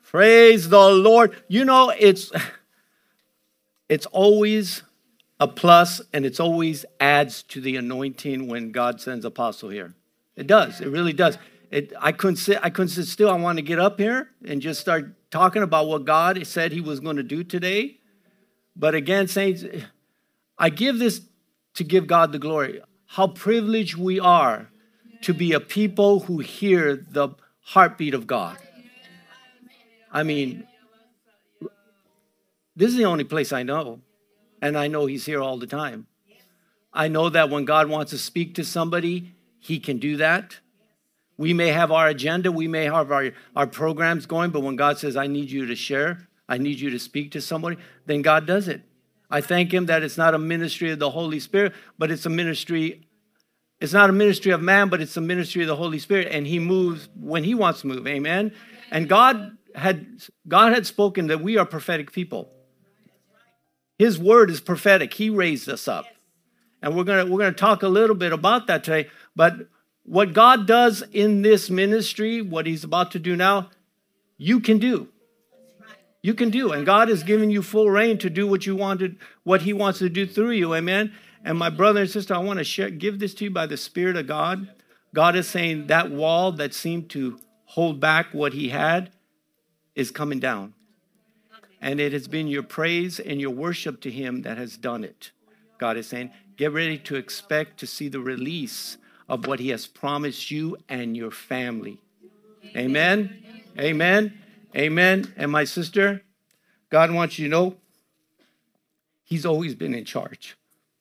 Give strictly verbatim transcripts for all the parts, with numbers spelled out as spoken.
Praise the Lord. You know, it's, it's always a plus, and it's always adds to the anointing when God sends apostle here. It does. It really does. It, I couldn't sit. I couldn't sit still. I want to get up here and just start talking about what God said He was going to do today. But again, saints, I give this to give God the glory. How privileged we are to be a people who hear the heartbeat of God. I mean, this is the only place I know. And I know He's here all the time. I know that when God wants to speak to somebody, He can do that. We may have our agenda. We may have our, our programs going. But when God says, I need you to share, I need you to speak to somebody, then God does it. I thank Him that it's not a ministry of the Holy Spirit, but it's a ministry. It's not a ministry of man, but it's a ministry of the Holy Spirit. And He moves when He wants to move. Amen. And God had, God had spoken that we are prophetic people. His word is prophetic. He raised us up. And we're going to we're going to talk a little bit about that today. But what God does in this ministry, what He's about to do now, you can do. You can do. And God has given you full reign to do what you wanted, what He wants to do through you. Amen. And my brother and sister, I want to share, give this to you by the Spirit of God. God is saying that wall that seemed to hold back what He had is coming down. And it has been your praise and your worship to Him that has done it. God is saying, get ready to expect to see the release of what He has promised you and your family. Amen. Amen. Amen. And my sister, God wants you to know He's always been in charge.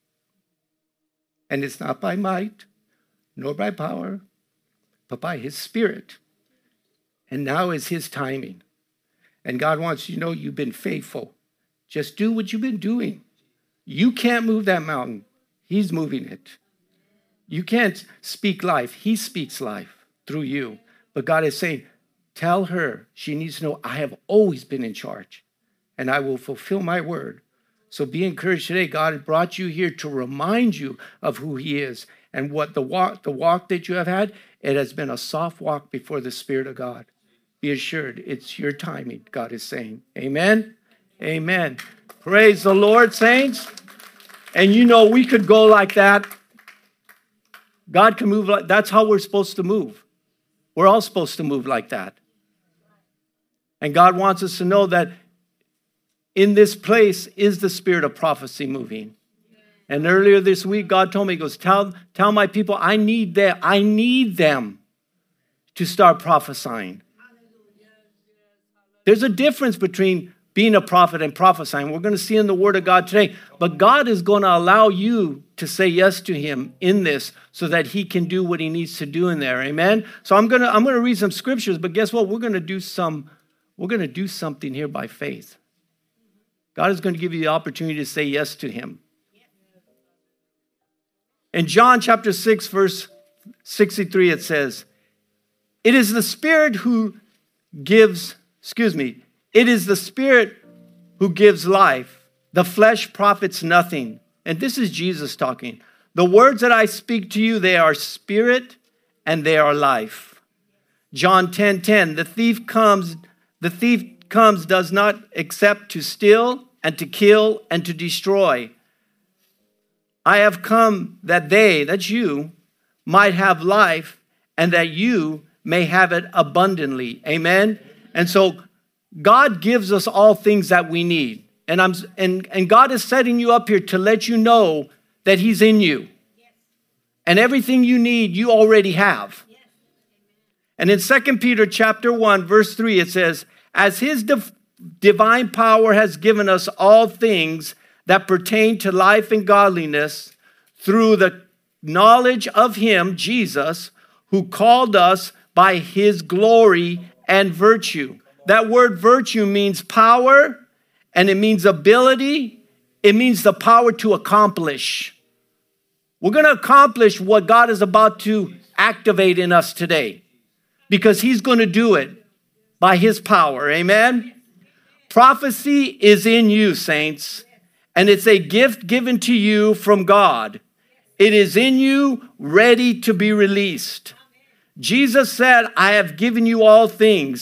And it's not by might, nor by power, but by His Spirit. And now is His timing. And God wants you to know you've been faithful. Just do what you've been doing. You can't move that mountain. He's moving it. You can't speak life. He speaks life through you. But God is saying, tell her she needs to know I have always been in charge. And I will fulfill my word. So be encouraged today. God brought you here to remind you of who He is. And what the walk, the walk that you have had, it has been a soft walk before the Spirit of God. Be assured, it's your timing, God is saying. Amen? Amen. Praise the Lord, saints. And you know, we could go like that. God can move like, that's how we're supposed to move. We're all supposed to move like that. And God wants us to know that in this place is the spirit of prophecy moving. And earlier this week, God told me, He goes, tell, tell my people, I need them. I need them to start prophesying. There's a difference between being a prophet and prophesying. We're going to see in the Word of God today. But God is going to allow you to say yes to Him in this so that He can do what He needs to do in there. Amen? So I'm going to I'm going to read some scriptures, but guess what? We're going to do some we're going to do something here by faith. God is going to give you the opportunity to say yes to Him. In John chapter six, verse sixty-three, it says, "It is the Spirit who gives Excuse me. It is the Spirit who gives life. The flesh profits nothing." And this is Jesus talking. "The words that I speak to you, they are spirit and they are life." John ten ten. The thief comes, the thief comes, does not except to steal and to kill and to destroy. I have come that they, that's you, might have life and that you may have it abundantly. Amen. And so God gives us all things that we need. And I'm and, and God is setting you up here to let you know that He's in you. And everything you need, you already have. And in Second Peter chapter one, verse three, it says, "As His div- divine power has given us all things that pertain to life and godliness through the knowledge of Him, Jesus, who called us by His glory and virtue." That word virtue means power, and it means ability. It means the power to accomplish. We're going to accomplish what God is about to activate in us today because He's going to do it by His power. Amen? Prophecy is in you, saints, and it's a gift given to you from God. It is in you, ready to be released. Jesus said, "I have given you all things."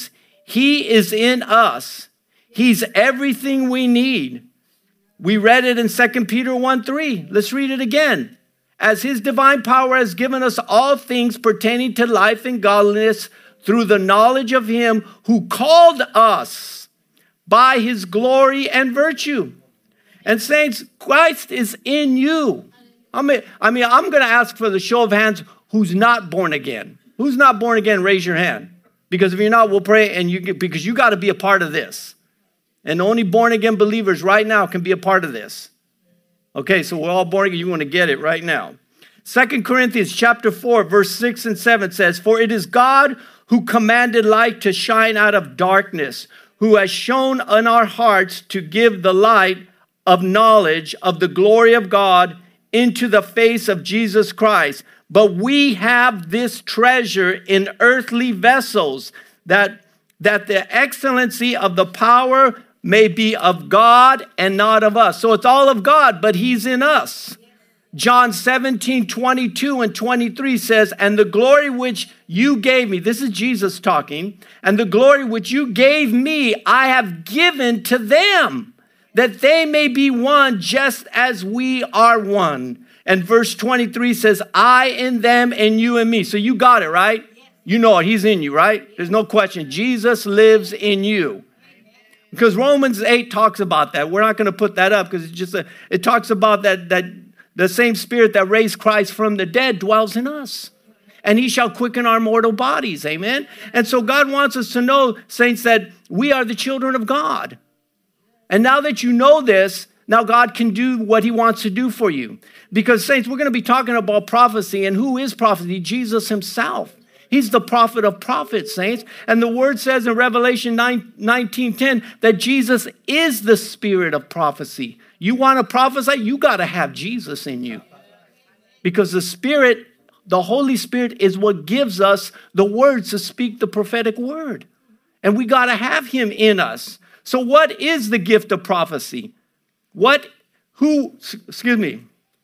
He is in us. He's everything we need. We read it in Second Peter one three. Let's read it again. As his divine power has given us all things pertaining to life and godliness through the knowledge of him who called us by his glory and virtue. And saints, Christ is in you. I mean, I mean, I'm going to ask for the show of hands who's not born again. Who's not born again, raise your hand. Because if you're not, we'll pray, and you get, because you got to be a part of this. And only born again believers right now can be a part of this. Okay, so we're all born again. You want to get it right now. Second Corinthians chapter four, verse six and seven says, for it is God who commanded light to shine out of darkness, who has shown in our hearts to give the light of knowledge of the glory of God into the face of Jesus Christ. But we have this treasure in earthly vessels, that, that the excellency of the power may be of God and not of us. So it's all of God, but he's in us. John seventeen, twenty-two and twenty-three says, and the glory which you gave me, this is Jesus talking, and the glory which you gave me, I have given to them, that they may be one just as we are one. And verse twenty-three says, I in them and you in me. So you got it, right? You know it. He's in you, right? There's no question. Jesus lives in you. Because Romans eight talks about that. We're not going to put that up because it's just a, it talks about that, that the same spirit that raised Christ from the dead dwells in us. And he shall quicken our mortal bodies. Amen. And so God wants us to know, saints, that we are the children of God. And now that you know this, now God can do what he wants to do for you. Because, saints, we're going to be talking about prophecy. And who is prophecy? Jesus himself. He's the prophet of prophets, saints. And the word says in Revelation nineteen ten that Jesus is the spirit of prophecy. You want to prophesy? You got to have Jesus in you. Because the Spirit, the Holy Spirit, is what gives us the words to speak the prophetic word. And we got to have him in us. So what is the gift of prophecy? What, who, excuse me.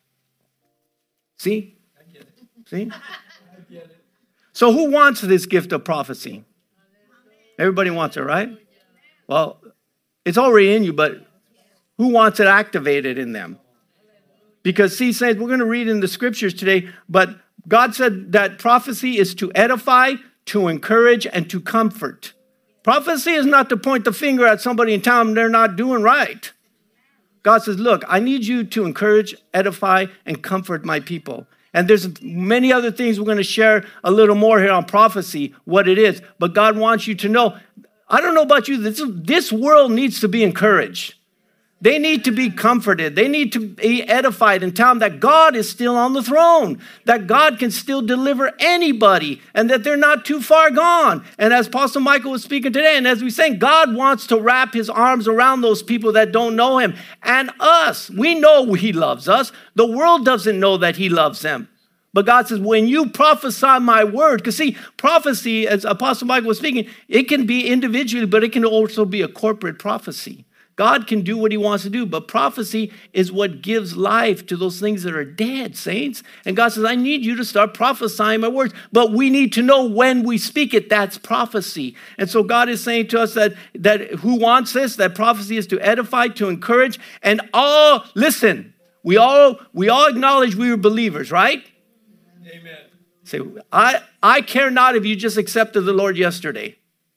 See? I get it. See? I get it. So who wants this gift of prophecy? Everybody wants it, right? Well, it's already in you, but who wants it activated in them? Because, see, saints, we're going to read in the scriptures today, but God said that prophecy is to edify, to encourage, and to comfort. Prophecy is not to point the finger at somebody and tell them they're not doing right. God says, look, I need you to encourage, edify, and comfort my people. And there's many other things we're going to share a little more here on prophecy, what it is. But God wants you to know, I don't know about you, this, this world needs to be encouraged. They need to be comforted. They need to be edified and tell them that God is still on the throne, that God can still deliver anybody, and that they're not too far gone. And as Apostle Michael was speaking today, and as we sang, God wants to wrap his arms around those people that don't know him. And us, we know he loves us. The world doesn't know that he loves them. But God says, when you prophesy my word, because see, prophecy, as Apostle Michael was speaking, it can be individually, but it can also be a corporate prophecy. God can do what he wants to do, but prophecy is what gives life to those things that are dead, saints. And God says, I need you to start prophesying my words, but we need to know when we speak it, that's prophecy. And so God is saying to us that, that who wants this, that prophecy is to edify, to encourage, and all, listen, we all, we all acknowledge we were believers, right? Amen. Say, I, I care not if you just accepted the Lord yesterday.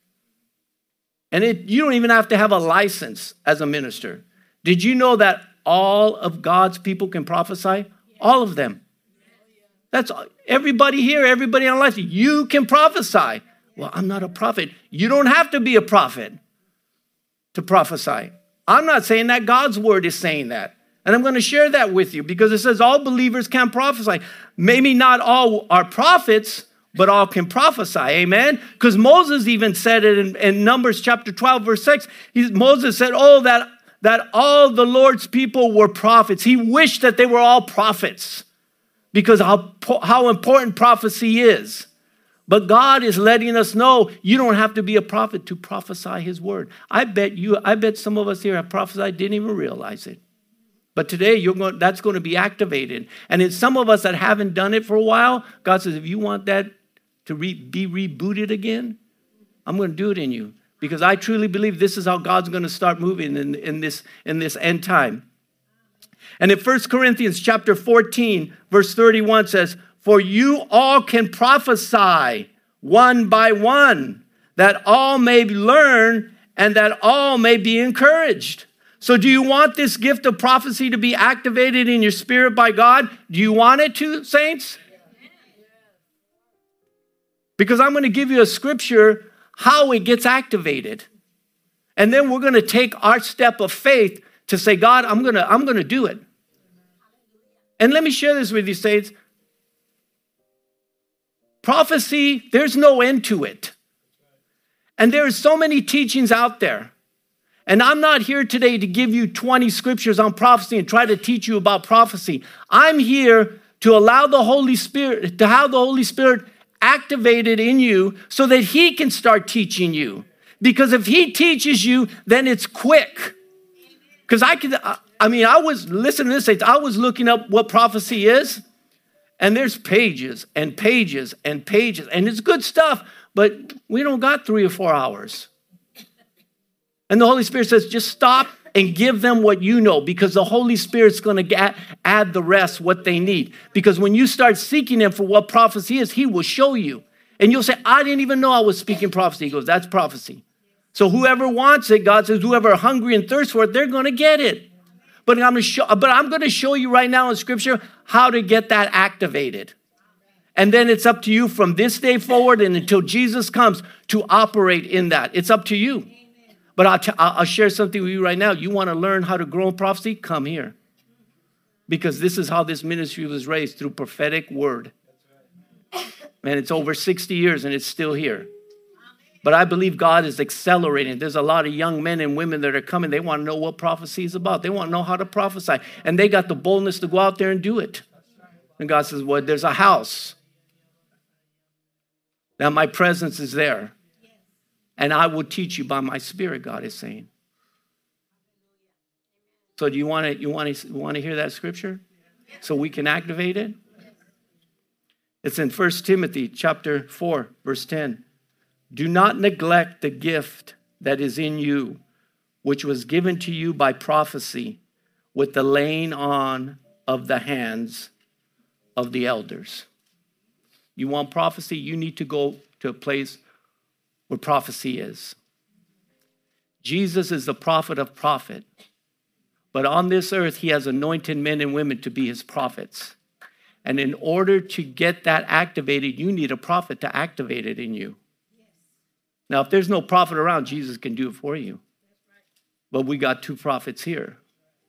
And it, you don't even have to have a license as a minister. Did you know that all of God's people can prophesy? All of them. That's everybody here, everybody on life. You can prophesy. Well, I'm not a prophet. You don't have to be a prophet to prophesy. I'm not saying that. God's word is saying that. And I'm going to share that with you because it says all believers can prophesy. Maybe not all are prophets, but all can prophesy, amen? Because Moses even said it in, in Numbers chapter twelve, verse six. He, Moses said, oh, that, that all the Lord's people were prophets. He wished that they were all prophets because how, how important prophecy is. But God is letting us know you don't have to be a prophet to prophesy his word. I bet you, I bet some of us here have prophesied, didn't even realize it. But today, you're going, that's going to be activated. And in some of us that haven't done it for a while, God says, if you want that to re, be rebooted again, I'm going to do it in you. because I truly believe this is how God's going to start moving in, in, this, in this end time. And in First Corinthians chapter fourteen, verse thirty-one says, for you all can prophesy one by one, that all may learn and that all may be encouraged. So do you want this gift of prophecy to be activated in your spirit by God? Do you want it to, saints? Because I'm going to give you a scripture how it gets activated. And then we're going to take our step of faith to say, God, I'm going to, I'm going to do it. And let me share this with you, saints. Prophecy, there's no end to it. And there are so many teachings out there. And I'm not here today to give you twenty scriptures on prophecy and try to teach you about prophecy. I'm here to allow the Holy Spirit, to have the Holy Spirit activated in you so that he can start teaching you. Because if he teaches you, then it's quick. Because I could, I mean, I was, listen to this, I was looking up what prophecy is, and there's pages and pages and pages, and it's good stuff, but we don't got three or four hours. And the Holy Spirit says, just stop and give them what you know, because the Holy Spirit's going to add the rest what they need. Because when you start seeking him for what prophecy is, he will show you. And you'll say, I didn't even know I was speaking prophecy. He goes, that's prophecy. So whoever wants it, God says, whoever are hungry and thirst for it, they're going to get it. But I'm going to show, but I'm going to show you right now in Scripture how to get that activated. And then it's up to you from this day forward and until Jesus comes to operate in that. It's up to you. But I'll, t- I'll share something with you right now. You want to learn how to grow in prophecy? Come here. Because this is how this ministry was raised, through prophetic word. Man, it's over sixty years and it's still here. But I believe God is accelerating. There's a lot of young men and women that are coming. They want to know what prophecy is about. They want to know how to prophesy. And they got the boldness to go out there and do it. And God says, well, there's a house. Now my presence is there. And I will teach you by my spirit, God is saying. So do you want to you want to you want to hear that scripture so we can activate it? It's in First Timothy chapter four, verse ten. Do not neglect the gift that is in you, which was given to you by prophecy with the laying on of the hands of the elders. You want prophecy? You need to go to a place where prophecy is. Jesus is the prophet of prophet. But on this earth, he has anointed men and women to be his prophets. And in order to get that activated, you need a prophet to activate it in you. Now, if there's no prophet around, Jesus can do it for you. But we got two prophets here.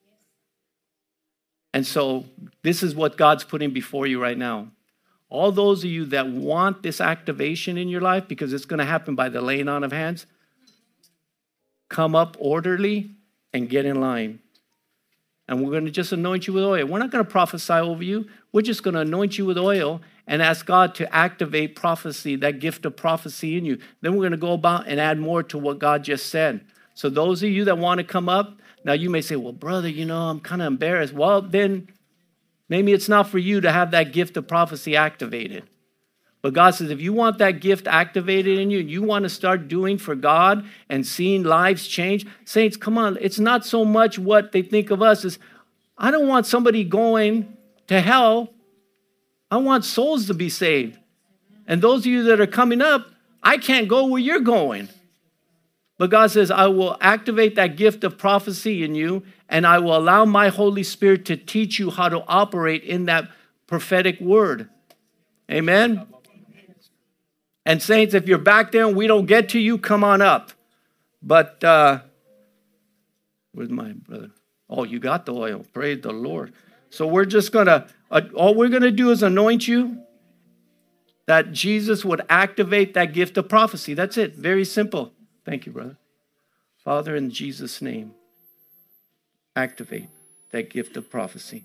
And so this is what God's putting before you right now. All those of you that want this activation in your life, because it's going to happen by the laying on of hands, come up orderly and get in line. And we're going to just anoint you with oil. We're not going to prophesy over you. We're just going to anoint you with oil and ask God to activate prophecy, that gift of prophecy in you. Then we're going to go about and add more to what God just said. So those of you that want to come up, now you may say, well, brother, you know, I'm kind of embarrassed. Well, then maybe it's not for you to have that gift of prophecy activated. But God says, if you want that gift activated in you, you want to start doing for God and seeing lives change, saints, come on. It's not so much what they think of us as, I don't want somebody going to hell. I want souls to be saved. And those of you that are coming up, I can't go where you're going. But God says, I will activate that gift of prophecy in you, and I will allow my Holy Spirit to teach you how to operate in that prophetic word. Amen? And saints, if you're back there and we don't get to you, come on up. But, uh, where's my brother? Oh, you got the oil. Praise the Lord. So we're just going to, uh, all we're going to do is anoint you, that Jesus would activate that gift of prophecy. That's it. Very simple. Thank you, brother. Father, in Jesus' name, activate that gift of prophecy.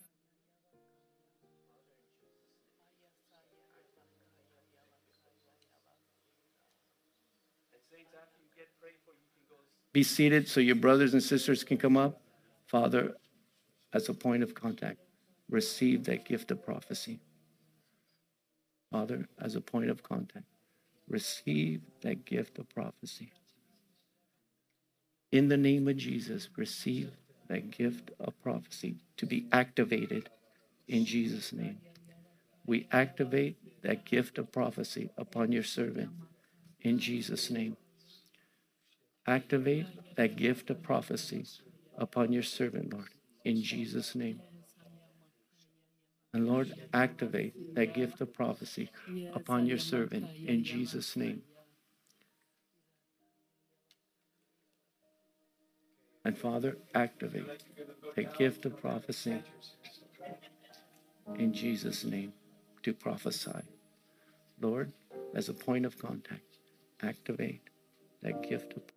Be seated so your brothers and sisters can come up. Father, as a point of contact, receive that gift of prophecy. Father, as a point of contact, receive that gift of prophecy. In the name of Jesus, receive that gift of prophecy to be activated in Jesus' name. We activate that gift of prophecy upon your servant in Jesus' name. Activate that gift of prophecy upon your servant, Lord, in Jesus' name. And Lord, activate that gift of prophecy upon your servant in Jesus' name. And Father, activate that gift of prophecy in Jesus' name to prophesy. Lord, as a point of contact, activate that gift of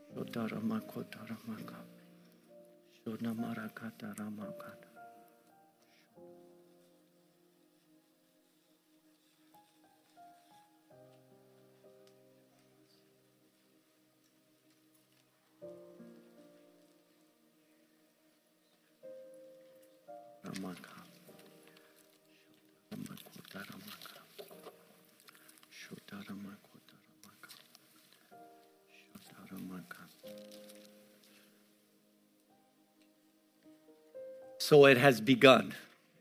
So it has begun.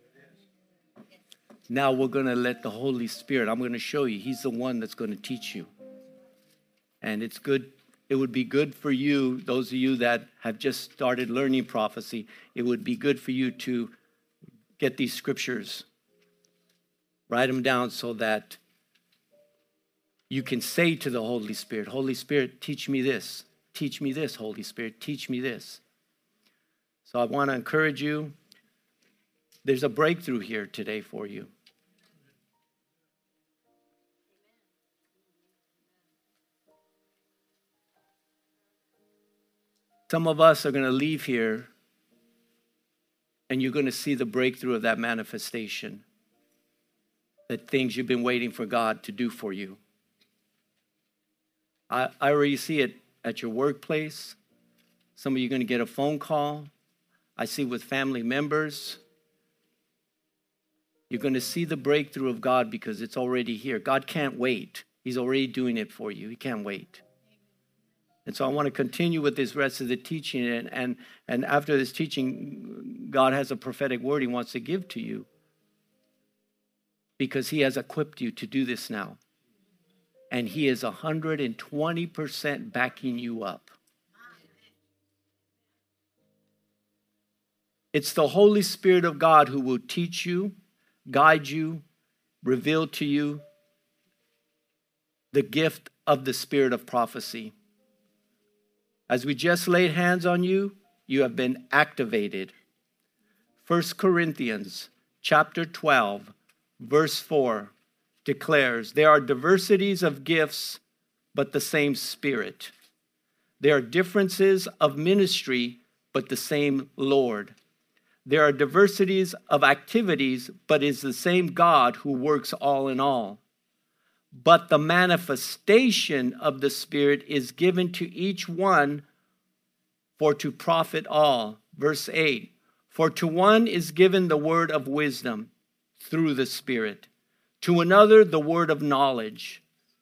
Now we're going to let the Holy Spirit, I'm going to show you, He's the one that's going to teach you. And it's good, it would be good for you, those of you that have just started learning prophecy, it would be good for you to get these scriptures, write them down so that you can say to the Holy Spirit, Holy Spirit, teach me this. Teach me this, Holy Spirit, teach me this. So I want to encourage you. There's a breakthrough here today for you. Some of us are going to leave here and you're going to see the breakthrough of that manifestation. That things you've been waiting for God to do for you. I, I already see it at your workplace. Some of you are going to get a phone call. I see with family members. You're going to see the breakthrough of God because it's already here. God can't wait. He's already doing it for you. He can't wait. And so I want to continue with this rest of the teaching. And, and, and after this teaching, God has a prophetic word He wants to give to you. Because He has equipped you to do this now. And He is one hundred twenty percent backing you up. It's the Holy Spirit of God who will teach you, guide you, reveal to you the gift of the spirit of prophecy. As we just laid hands on you, you have been activated. First Corinthians chapter twelve, verse four declares, there are diversities of gifts, but the same Spirit. There are differences of ministry, but the same Lord. There are diversities of activities, but it's the same God who works all in all. But the manifestation of the Spirit is given to each one for to profit all. Verse eight, for to one is given the word of wisdom through the Spirit, to another the word of knowledge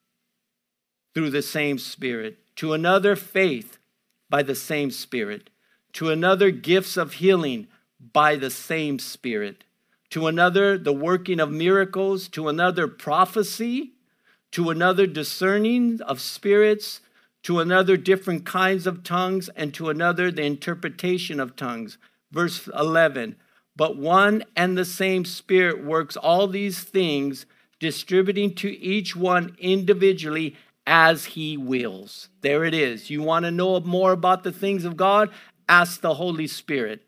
through the same Spirit, to another faith by the same Spirit, to another gifts of healing by the same Spirit, to another the working of miracles, to another prophecy, to another discerning of spirits, to another different kinds of tongues, and to another the interpretation of tongues. Verse eleven, but one and the same Spirit works all these things, distributing to each one individually as He wills. There it is. You want to know more about the things of God? Ask the Holy Spirit.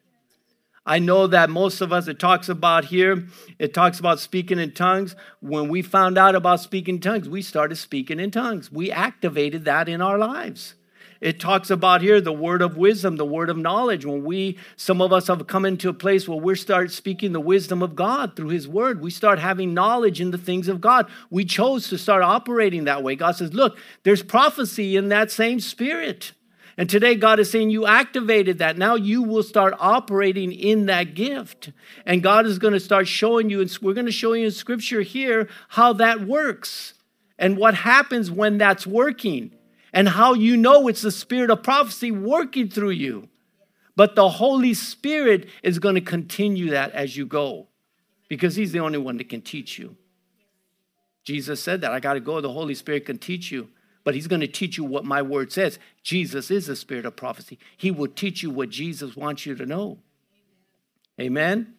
I know that most of us, it talks about here, it talks about speaking in tongues. When we found out about speaking in tongues, we started speaking in tongues. We activated that in our lives. It talks about here the word of wisdom, the word of knowledge. When we, some of us have come into a place where we start speaking the wisdom of God through His word. We start having knowledge in the things of God. We chose to start operating that way. God says, look, there's prophecy in that same Spirit. And today God is saying you activated that. Now you will start operating in that gift. And God is going to start showing you, and we're going to show you in Scripture here how that works and what happens when that's working and how you know it's the spirit of prophecy working through you. But the Holy Spirit is going to continue that as you go because He's the only one that can teach you. Jesus said that. I got to go. The Holy Spirit can teach you. But He's going to teach you what my word says. Jesus is the spirit of prophecy. He will teach you what Jesus wants you to know. Amen?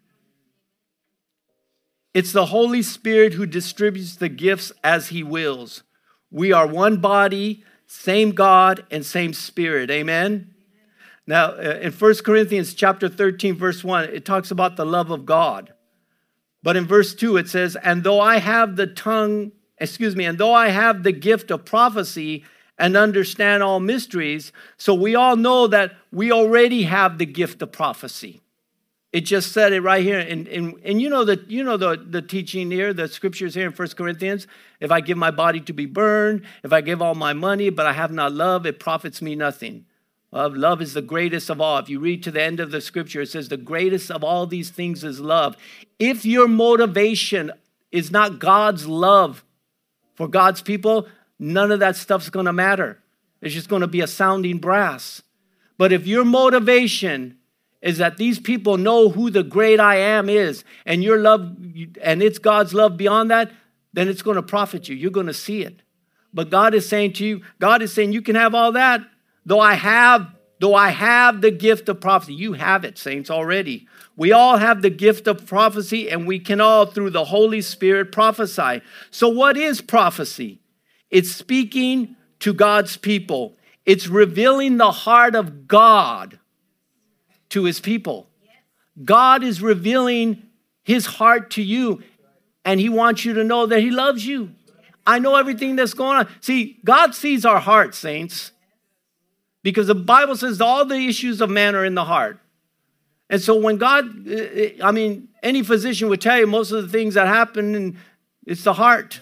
It's the Holy Spirit who distributes the gifts as He wills. We are one body, same God, and same Spirit. Amen? Now, in First Corinthians chapter thirteen, verse one, it talks about the love of God. But in verse two, it says, and though I have the tongue, excuse me, and though I have the gift of prophecy and understand all mysteries. So we all know that we already have the gift of prophecy. It just said it right here. And, and, and you know, the, you know the, the teaching here, the scriptures here in First Corinthians. If I give my body to be burned, if I give all my money, but I have not love, it profits me nothing. Uh, love is the greatest of all. If you read to the end of the scripture, it says the greatest of all these things is love. If your motivation is not God's love for God's people, none of that stuff's going to matter. It's just going to be a sounding brass. But if your motivation is that these people know who the great I am is, and your love, and it's God's love beyond that, then it's going to profit you. You're going to see it. But God is saying to you, God is saying you can have all that, though I have, though I have the gift of prophecy. You have it, saints, already. We all have the gift of prophecy, and we can all, through the Holy Spirit, prophesy. So what is prophecy? It's speaking to God's people. It's revealing the heart of God to his people. God is revealing his heart to you, and he wants you to know that he loves you. I know everything that's going on. See, God sees our hearts, saints, because the Bible says all the issues of man are in the heart. And so when God, I mean, any physician would tell you most of the things that happen, and it's the heart.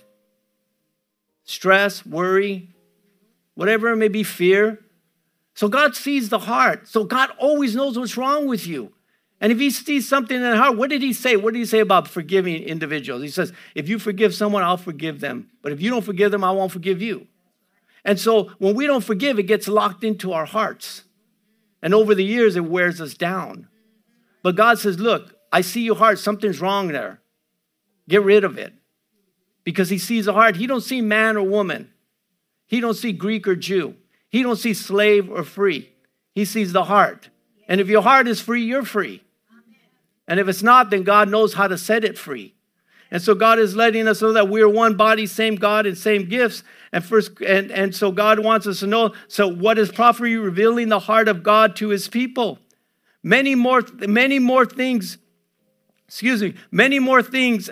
Stress, worry, whatever it may be, fear. So God sees the heart. So God always knows what's wrong with you. And if he sees something in the heart, what did he say? What did he say about forgiving individuals? He says, if you forgive someone, I'll forgive them. But if you don't forgive them, I won't forgive you. And so when we don't forgive, it gets locked into our hearts. And over the years, it wears us down. But God says, look, I see your heart. Something's wrong there. Get rid of it. Because he sees the heart. He don't see man or woman. He don't see Greek or Jew. He don't see slave or free. He sees the heart. And if your heart is free, you're free. And if it's not, then God knows how to set it free. And so God is letting us know that we're one body, same God, and same gifts. And first, and, and so God wants us to know, so what is prophecy? Revealing the heart of God to his people. Many more, many more things, excuse me, many more things.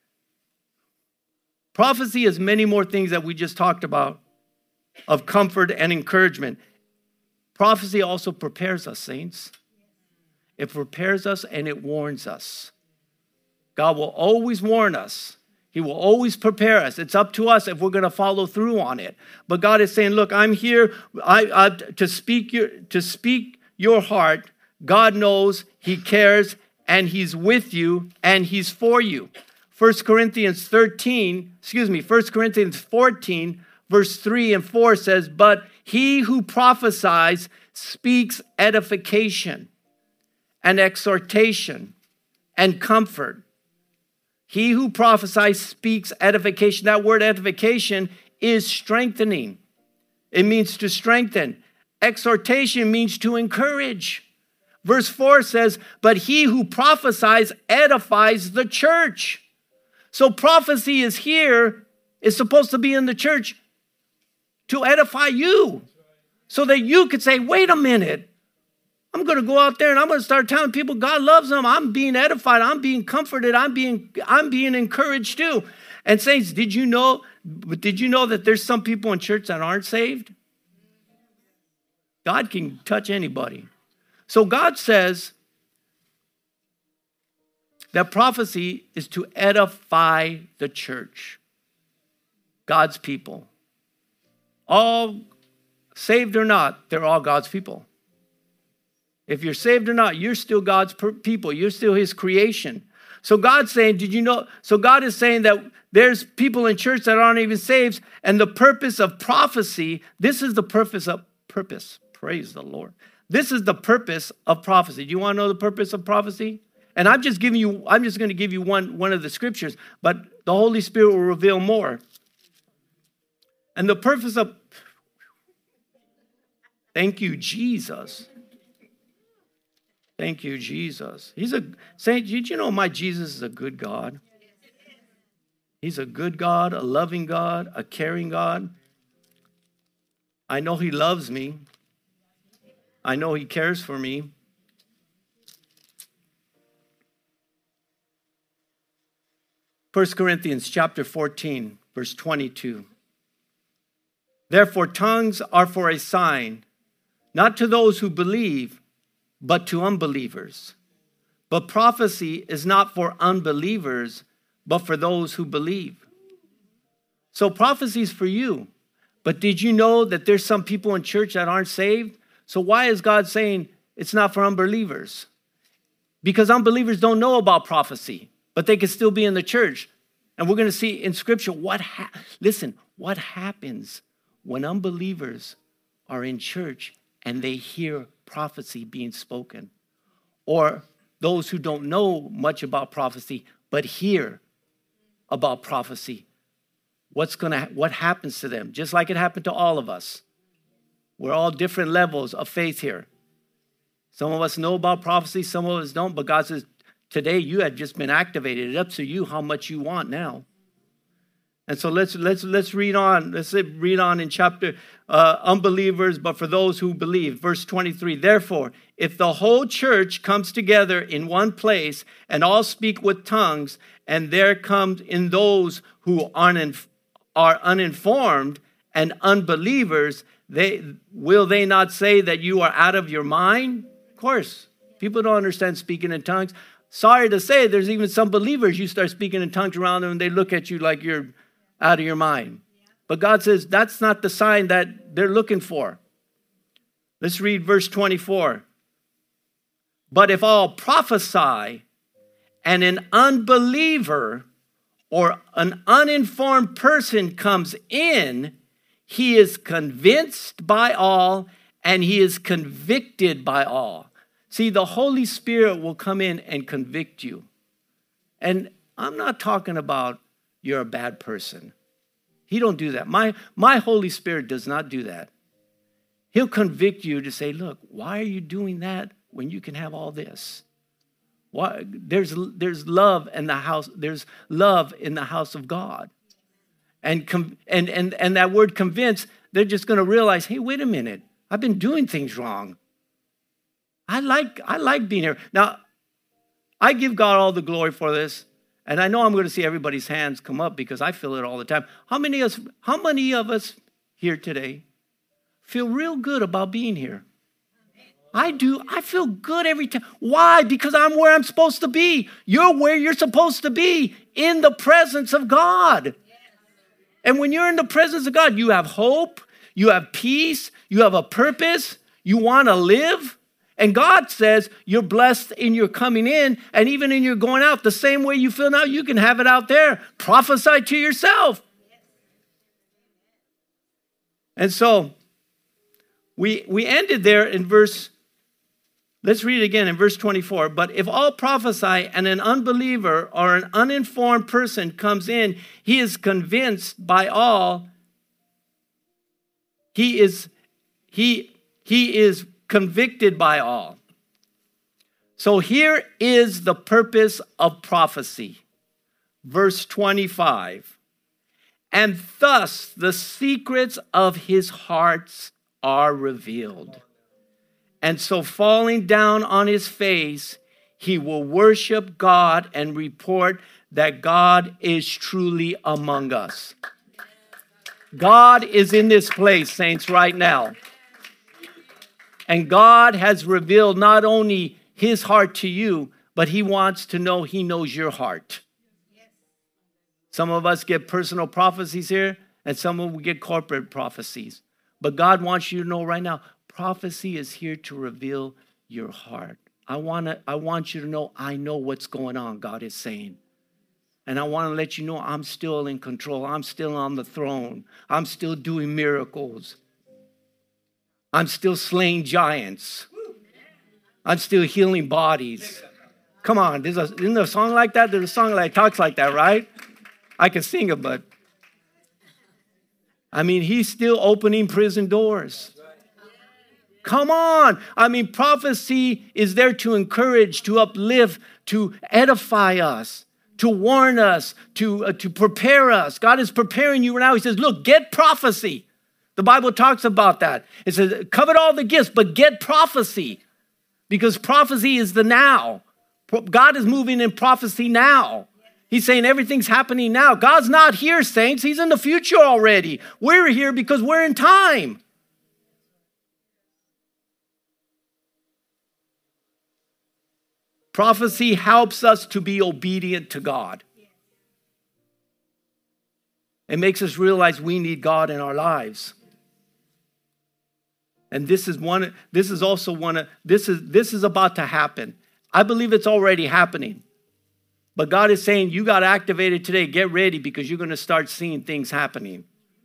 Prophecy is many more things that we just talked about of comfort and encouragement. Prophecy also prepares us, saints. It prepares us and it warns us. God will always warn us. He will always prepare us. It's up to us if we're going to follow through on it. But God is saying, look, I'm here I, I, to speak your, to speak your heart. God knows, he cares, and he's with you, and he's for you. First Corinthians thirteen, excuse me, First Corinthians fourteen, verse three and four says, but he who prophesies speaks edification and exhortation and comfort. He who prophesies speaks edification. That word edification is strengthening. It means to strengthen. Exhortation means to encourage. Verse four says, but he who prophesies edifies the church. So prophecy is here, is supposed to be in the church to edify you. So that you could say, wait a minute. I'm going to go out there and I'm going to start telling people God loves them. I'm being edified. I'm being comforted. I'm being, I'm being encouraged too. And saints, did you know, did you know that there's some people in church that aren't saved? God can touch anybody. So God says that prophecy is to edify the church, God's people. All saved or not, they're all God's people. If you're saved or not, you're still God's people. You're still his creation. So God's saying, did you know? So God is saying that there's people in church that aren't even saved. And the purpose of prophecy, this is the purpose of purpose. Praise the Lord. This is the purpose of prophecy. Do you want to know the purpose of prophecy? And I'm just giving you, I'm just going to give you one, one of the scriptures, but the Holy Spirit will reveal more. And the purpose of, thank you, Jesus. Thank you, Jesus. He's a saint. Did you know my Jesus is a good God? He's a good God, a loving God, a caring God. I know he loves me. I know he cares for me. First Corinthians chapter fourteen, verse twenty-two. Therefore, tongues are for a sign, not to those who believe, but to unbelievers. But prophecy is not for unbelievers, but for those who believe. So prophecy is for you. But did you know that there's some people in church that aren't saved? So why is God saying it's not for unbelievers? Because unbelievers don't know about prophecy, but they can still be in the church. And we're going to see in Scripture what, ha- listen, what happens when unbelievers are in church and they hear prophecy being spoken. Or those who don't know much about prophecy, but hear about prophecy. What's gonna, what happens to them? Just like it happened to all of us. We're all different levels of faith here. Some of us know about prophecy, some of us don't, but God says, today you had just been activated. It's up to you how much you want now. And so let's let's let's read on. Let's read on in chapter uh, unbelievers, but for those who believe. Verse twenty-three. Therefore, if the whole church comes together in one place and all speak with tongues, and there comes in those who are uninformed and unbelievers, they will they not say that you are out of your mind? Of course, people don't understand speaking in tongues. Sorry to say, there's even some believers, you start speaking in tongues around them and they look at you like you're out of your mind. But God says that's not the sign that they're looking for. Let's read verse twenty-four. But if all prophesy and an unbeliever or an uninformed person comes in, he is convinced by all and he is convicted by all. See, the Holy Spirit will come in and convict you. And I'm not talking about you're a bad person. He don't do that. My, my Holy Spirit does not do that. He'll convict you to say, look, why are you doing that when you can have all this? Why, there's, there's love in the house. There's love in the house of God. And, and, and, and that word convince, they're just going to realize, hey, wait a minute. I've been doing things wrong. I like, I like being here. Now, I give God all the glory for this. And I know I'm going to see everybody's hands come up because I feel it all the time. How many of us, how many of us here today feel real good about being here? I do. I feel good every time. Why? Because I'm where I'm supposed to be. You're where you're supposed to be, in the presence of God. And when you're in the presence of God, you have hope, you have peace, you have a purpose, you want to live. And God says you're blessed in your coming in and even in your going out. The same way you feel now, you can have it out there. Prophesy to yourself. And so we, we ended there in verse, let's read it again in verse twenty-four. But if all prophesy and an unbeliever or an uninformed person comes in, he is convinced by all. He is, he, he is convicted by all. So here is the purpose of prophecy. Verse twenty-five. And thus the secrets of his hearts are revealed. And so falling down on his face, he will worship God and report that God is truly among us. God is in this place, saints, right now. And God has revealed not only his heart to you, but he wants to know he knows your heart. Some of us get personal prophecies here, and some of us get corporate prophecies. But God wants you to know right now, prophecy is here to reveal your heart. I want to, I want you to know I know what's going on, God is saying. And I want to let you know I'm still in control. I'm still on the throne. I'm still doing miracles. I'm still slaying giants. I'm still healing bodies. Come on, there's a, isn't there a song like that? There's a song that talks like that, right? I can sing it, but I mean, he's still opening prison doors. Come on. I mean, prophecy is there to encourage, to uplift, to edify us, to warn us, to, uh, to prepare us. God is preparing you right now. He says, look, get prophecy. The Bible talks about that. It says, covet all the gifts, but get prophecy. Because prophecy is the now. God is moving in prophecy now. He's saying everything's happening now. God's not here, saints. He's in the future already. We're here because we're in time. Prophecy helps us to be obedient to God. It makes us realize we need God in our lives. And this is one, this is also one of, this is, this is about to happen. I believe it's already happening. But God is saying, you got to activate it today. Get ready because you're going to start seeing things happening.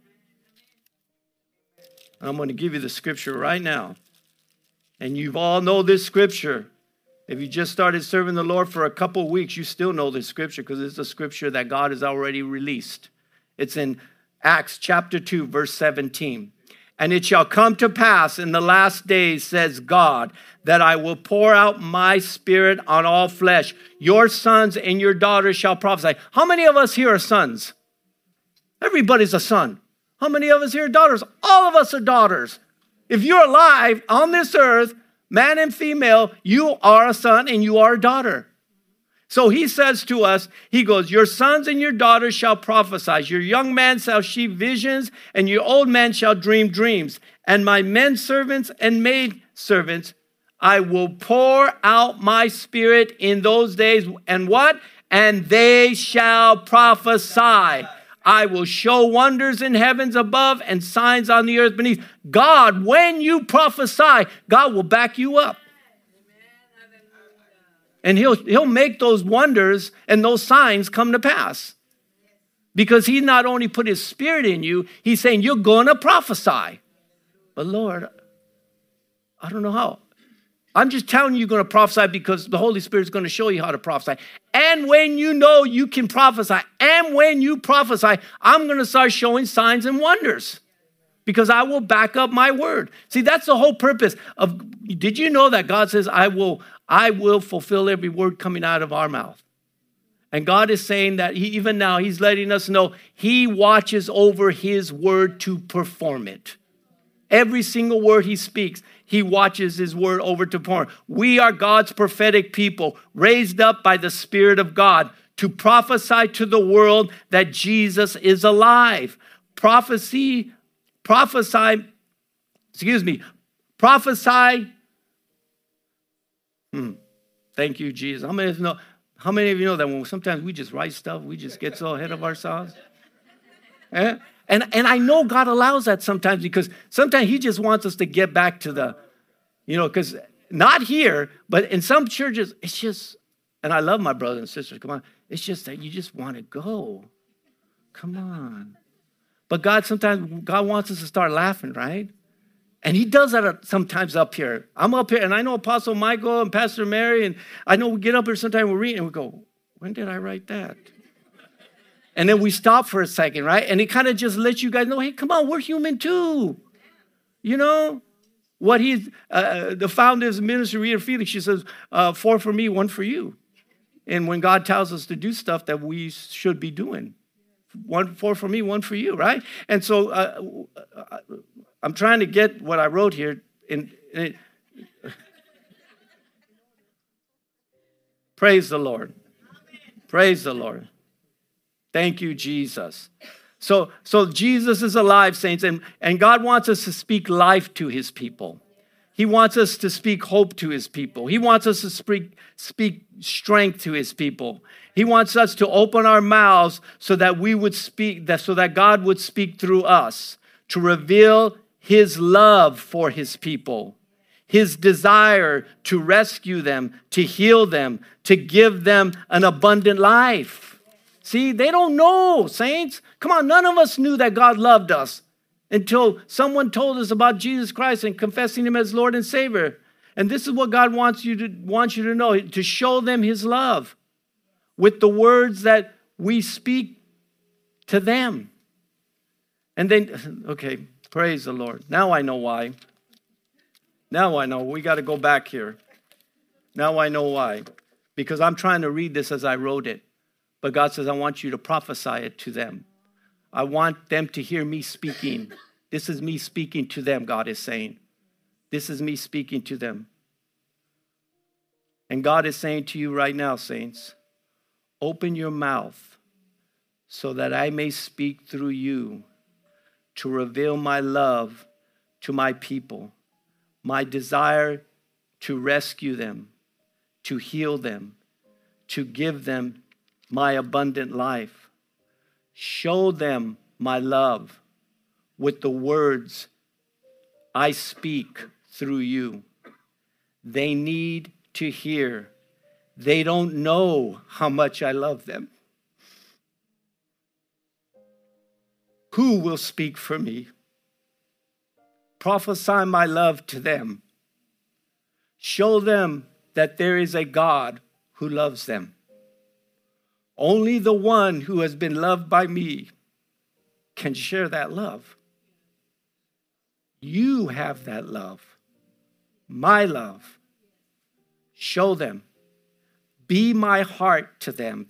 I'm going to give you the scripture right now. And you all know this scripture. If you just started serving the Lord for a couple of weeks, you still know this scripture because it's a scripture that God has already released. It's in Acts chapter two, verse seventeen. And it shall come to pass in the last days, says God, that I will pour out my spirit on all flesh. Your sons and your daughters shall prophesy. How many of us here are sons? Everybody's a son. How many of us here are daughters? All of us are daughters. If you're alive on this earth, man and female, you are a son and you are a daughter. So he says to us, he goes, your sons and your daughters shall prophesy. Your young man shall see visions, and your old man shall dream dreams. And my men servants and maid servants, I will pour out my spirit in those days. And what? And they shall prophesy. I will show wonders in heavens above and signs on the earth beneath. God, when you prophesy, God will back you up. And he'll, he'll make those wonders and those signs come to pass. Because he not only put his spirit in you, he's saying you're going to prophesy. But Lord, I don't know how. I'm just telling you you're going to prophesy because the Holy Spirit is going to show you how to prophesy. And when you know you can prophesy, and when you prophesy, I'm going to start showing signs and wonders. Because I will back up my word. See, that's the whole purpose of, did you know that God says, I will, I will fulfill every word coming out of our mouth. And God is saying that he, even now, he's letting us know he watches over his word to perform it. Every single word he speaks, he watches his word over to perform. We are God's prophetic people, raised up by the Spirit of God to prophesy to the world that Jesus is alive. Prophecy Prophesy, excuse me, prophesy. Hmm. Thank you, Jesus. How many of you know, how many of you know that when sometimes we just write stuff, we just get so ahead of ourselves? Eh? And, and I know God allows that sometimes because sometimes he just wants us to get back to the, you know, because not here, but in some churches, it's just, and I love my brothers and sisters, come on, it's just that you just want to go. Come on. But God, sometimes God wants us to start laughing, right? And he does that sometimes up here. I'm up here, and I know Apostle Michael and Pastor Mary, and I know we get up here sometimes, we're reading, and we go, when did I write that? And then we stop for a second, right? And it kind of just lets you guys know, hey, come on, we're human too. You know? What he's, uh, the founder of the ministry, Rita Felix, she says, uh, four for me, one for you. And when God tells us to do stuff that we should be doing. One, four for me, one for you, right? And so uh, I'm trying to get what I wrote here. In, in Praise the Lord. Praise the Lord. Thank you, Jesus. So, so Jesus is alive, saints, and, and God wants us to speak life to his people. He wants us to speak hope to his people. He wants us to speak, speak strength to his people. He wants us to open our mouths so that we would speak, that so that God would speak through us, to reveal his love for his people, his desire to rescue them, to heal them, to give them an abundant life. See, they don't know, saints. Come on, none of us knew that God loved us until someone told us about Jesus Christ and confessing him as Lord and Savior. And this is what God wants you to, wants you to know, to show them his love with the words that we speak to them. And then, okay, praise the Lord. Now I know why. Now I know. We got to go back here. Now I know why. Because I'm trying to read this as I wrote it. But God says, I want you to prophesy it to them. I want them to hear me speaking. This is me speaking to them, God is saying. This is me speaking to them. And God is saying to you right now, saints, open your mouth so that I may speak through you to reveal my love to my people, my desire to rescue them, to heal them, to give them my abundant life. Show them my love with the words I speak through you. They need to hear. They don't know how much I love them. Who will speak for me? Prophesy my love to them. Show them that there is a God who loves them. Only the one who has been loved by me can share that love. You have that love, my love. Show them. Be my heart to them,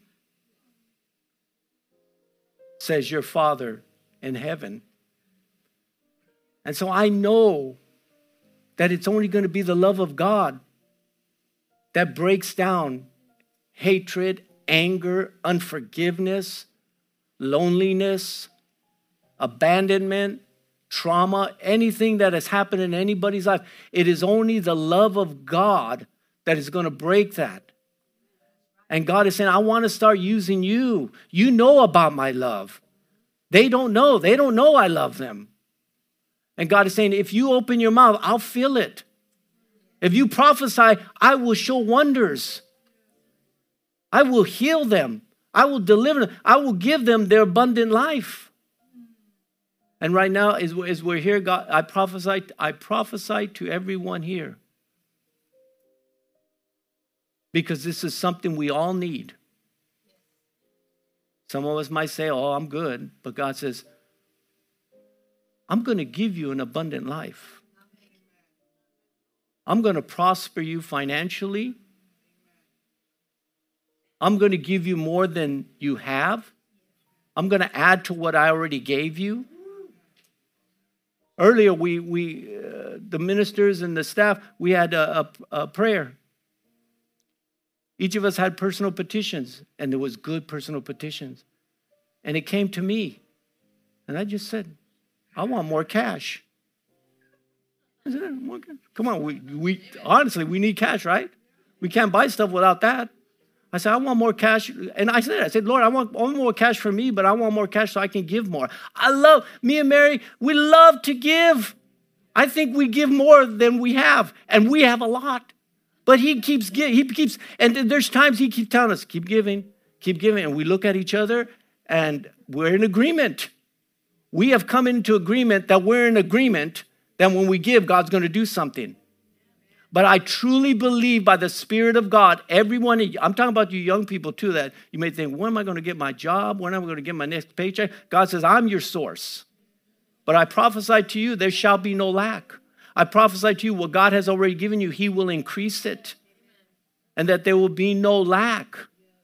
says your Father in heaven. And so I know that it's only going to be the love of God that breaks down hatred, anger, unforgiveness, loneliness, abandonment, trauma, anything that has happened in anybody's life. It is only the love of God that is going to break that. And God is saying, I want to start using you. You know about my love. They don't know. They don't know I love them. And God is saying, if you open your mouth, I'll feel it. If you prophesy, I will show wonders. I will heal them. I will deliver them. I will give them their abundant life. And right now, as, as we're here, God, I prophesy, I prophesy to everyone here. Because this is something we all need. Some of us might say, oh, I'm good. But God says, I'm going to give you an abundant life. I'm going to prosper you financially. I'm going to give you more than you have. I'm going to add to what I already gave you. Earlier, we, we uh, the ministers and the staff, we had a, a, a prayer. Each of us had personal petitions, and there was good personal petitions. And it came to me. And I just said, I want more cash. I said, more cash. Come on, we, we honestly, we need cash, right? We can't buy stuff without that. I said, I want more cash. And I said, I said, Lord, I want, I want more cash for me, but I want more cash so I can give more. I love, me and Mary, we love to give. I think we give more than we have, and we have a lot. But he keeps giving, he keeps, and there's times he keeps telling us, keep giving, keep giving. And we look at each other, and we're in agreement. We have come into agreement that we're in agreement that when we give, God's going to do something. But I truly believe by the Spirit of God, everyone, I'm talking about you young people too, that you may think, when am I going to get my job? When am I going to get my next paycheck? God says, I'm your source. But I prophesy to you, there shall be no lack. I prophesy to you, what God has already given you, he will increase it. And that there will be no lack.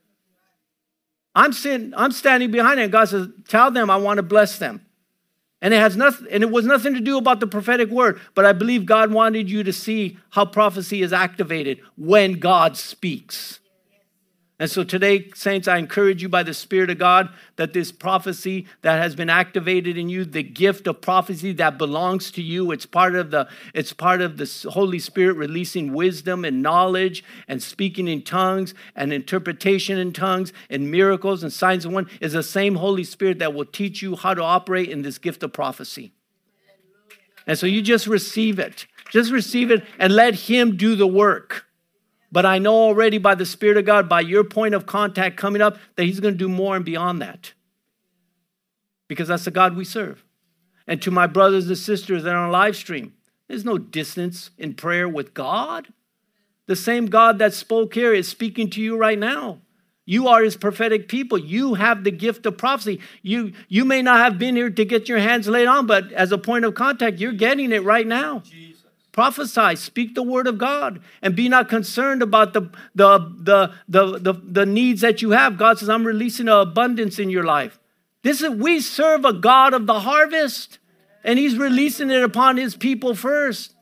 I'm sitting, I'm standing behind it, and God says, tell them I want to bless them. And it has nothing, and it was nothing to do about the prophetic word, but I believe God wanted you to see how prophecy is activated when God speaks. And so today, saints, I encourage you by the Spirit of God that this prophecy that has been activated in you, the gift of prophecy that belongs to you, it's part of the, it's part of the Holy Spirit releasing wisdom and knowledge and speaking in tongues and interpretation in tongues and miracles and signs and wonders, is the same Holy Spirit that will teach you how to operate in this gift of prophecy. And so you just receive it. Just receive it and let him do the work. But I know already by the Spirit of God, by your point of contact coming up, that he's going to do more and beyond that. Because that's the God we serve. And to my brothers and sisters that are on live stream, there's no distance in prayer with God. The same God that spoke here is speaking to you right now. You are his prophetic people. You have the gift of prophecy. You, you may not have been here to get your hands laid on, but as a point of contact, you're getting it right now. Jesus. Prophesy, speak the word of God, and be not concerned about the, the, the, the, the, the needs that you have. God says, I'm releasing an abundance in your life. This is, we serve a God of the harvest, and he's releasing it upon his people first.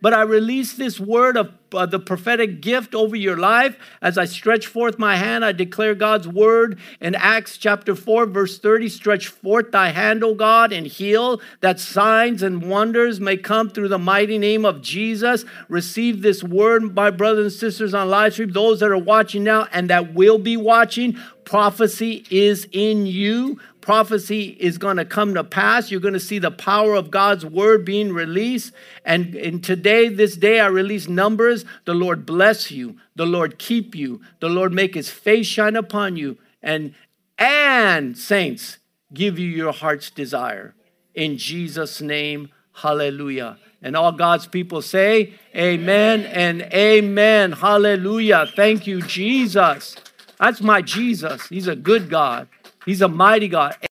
But I release this word of uh, the prophetic gift over your life. As I stretch forth my hand, I declare God's word in Acts chapter four, verse thirty. Stretch forth thy hand, O God, and heal, that signs and wonders may come through the mighty name of Jesus. Receive this word, my brothers and sisters on live stream, those that are watching now and that will be watching. Prophecy is in you. Prophecy is going to come to pass. You're going to see the power of God's word being released. And, and today, this day, I release numbers. The Lord bless you. The Lord keep you. The Lord make his face shine upon you. And, and saints, give you your heart's desire. In Jesus' name, hallelujah. And all God's people say, amen and amen. Hallelujah. Thank you, Jesus. That's my Jesus. He's a good God. He's a mighty God.